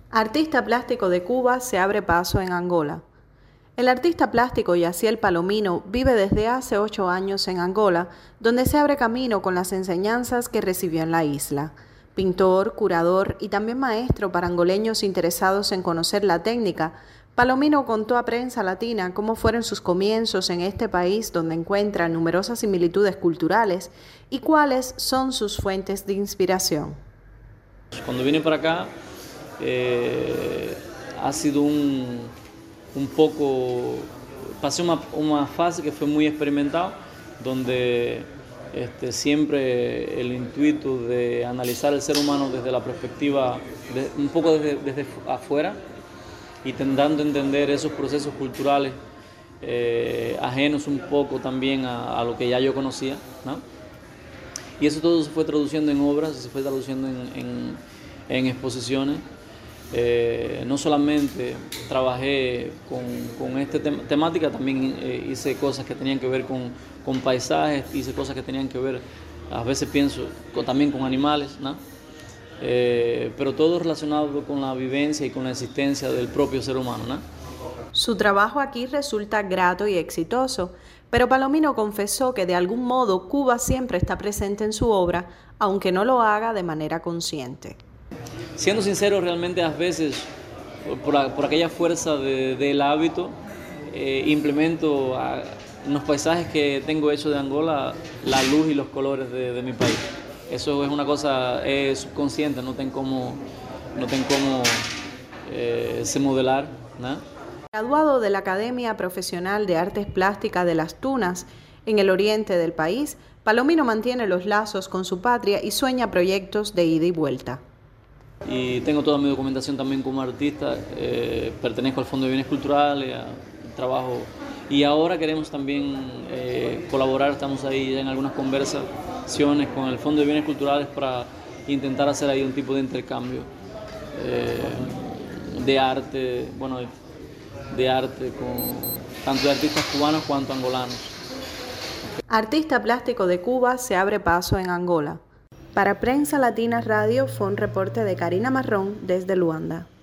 Artista plástico de Cuba se abre paso en Angola. El artista plástico Yaciel Palomino vive desde hace 8 años en Angola, donde se abre camino con las enseñanzas que recibió en la isla. Pintor, curador y también maestro para angoleños interesados en conocer la técnica, Palomino contó a Prensa Latina cómo fueron sus comienzos en este país donde encuentra numerosas similitudes culturales y cuáles son sus fuentes de inspiración. Cuando vine para acá, ha sido un poco, pasé una fase que fue muy experimental, donde siempre el intuito de analizar el ser humano desde la perspectiva, un poco desde afuera, y intentando entender esos procesos culturales ajenos un poco también a lo que ya yo conocía, ¿no? Y eso todo se fue traduciendo en obras, se fue traduciendo en exposiciones. No solamente trabajé con esta temática, también hice cosas que tenían que ver con paisajes, hice cosas que tenían que ver, a veces pienso, también con animales, ¿no? Pero todo relacionado con la vivencia y con la existencia del propio ser humano, ¿no? Su trabajo aquí resulta grato y exitoso, pero Palomino confesó que de algún modo Cuba siempre está presente en su obra, aunque no lo haga de manera consciente. Siendo sincero, realmente a veces, por aquella fuerza del hábito, implemento en los paisajes que tengo hechos de Angola la luz y los colores de mi país. Eso es una cosa subconsciente, no tengo cómo se modelar, ¿no? Graduado de la Academia Profesional de Artes Plásticas de Las Tunas, en el oriente del país, Palomino mantiene los lazos con su patria y sueña proyectos de ida y vuelta. Y tengo toda mi documentación también como artista, pertenezco al Fondo de Bienes Culturales, trabajo, y ahora queremos también colaborar, estamos ahí en algunas conversaciones con el Fondo de Bienes Culturales para intentar hacer ahí un tipo de intercambio de arte, bueno, de arte tanto de artistas cubanos cuanto angolanos. Artista plástico de Cuba se abre paso en Angola. Para Prensa Latina Radio fue un reporte de Karina Marrón desde Luanda.